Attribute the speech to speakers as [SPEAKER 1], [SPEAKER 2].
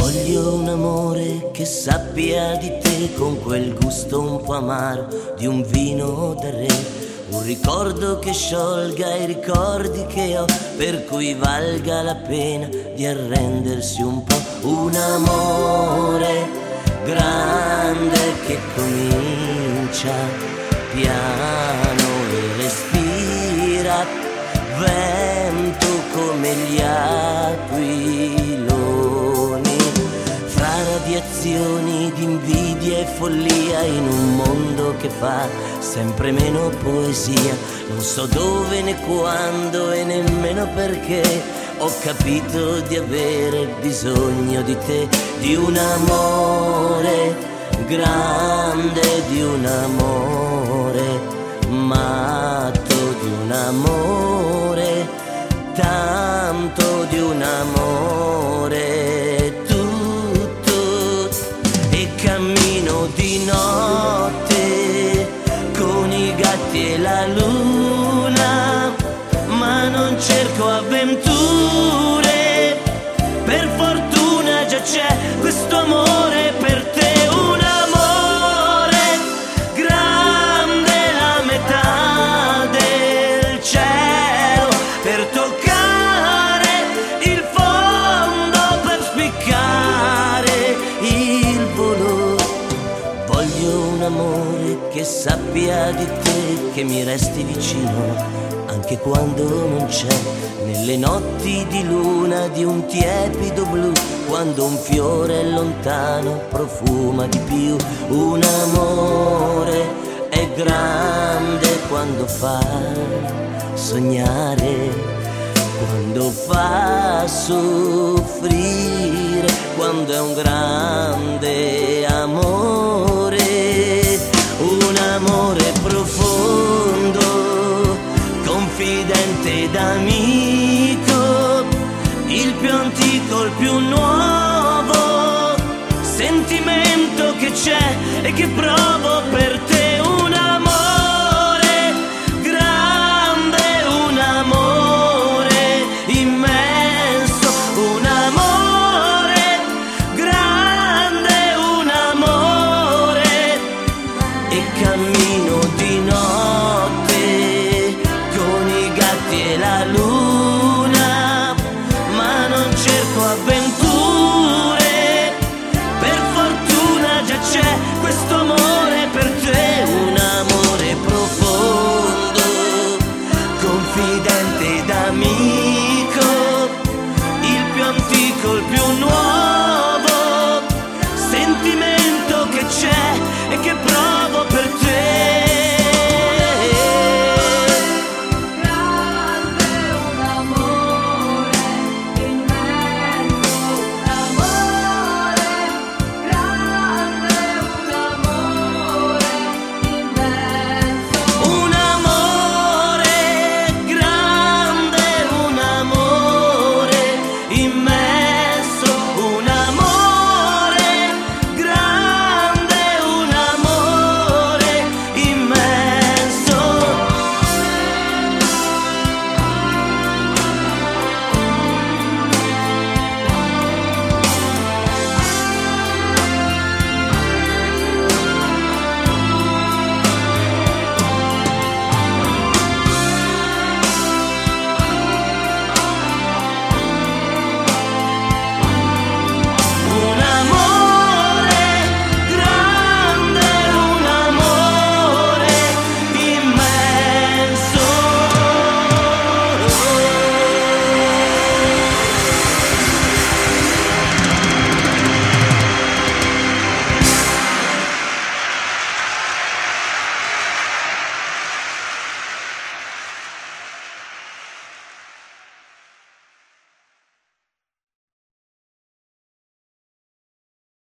[SPEAKER 1] Voglio un amore che sappia di te con quel gusto un po' amaro di un vino da re. Un ricordo che sciolga i ricordi che ho, per cui valga la pena di arrendersi un po'. Un amore grande che comincia piano e respira vento come gli aquiloni, fra radiazioni di invidia e follia, in un mondo che fa sempre meno poesia. Non so dove né quando e nemmeno perché ho capito di avere bisogno di te, di un amore grande, di un amore matto, di un amore, tanto di un amore, tutto. E cammino di notte con i gatti e la luna, ma non cerco avventure, per fortuna già c'è questo amore per te. Un amore grande, la metà del cielo, per toccare il fondo, per spiccare il volo. Voglio un amore che sappia di te, che mi resti vicino anche quando non c'è, nelle notti di luna di un tiepido blu, quando un fiore lontano profuma di più. Un amore è grande quando fa sognare, quando fa soffrire, quando è un grande amore, un amore profondo, confidente ed amico, il più antico, il più nuovo sentimento che c'è e che provo per te. Un amore grande, un amore immenso, un amore grande, un amore. E cammino di notte con i gatti e la luna, ma non cerco avventure, per fortuna già c'è questo amore per te. Un amore profondo, confidente ed amico, il più antico, il più nuovo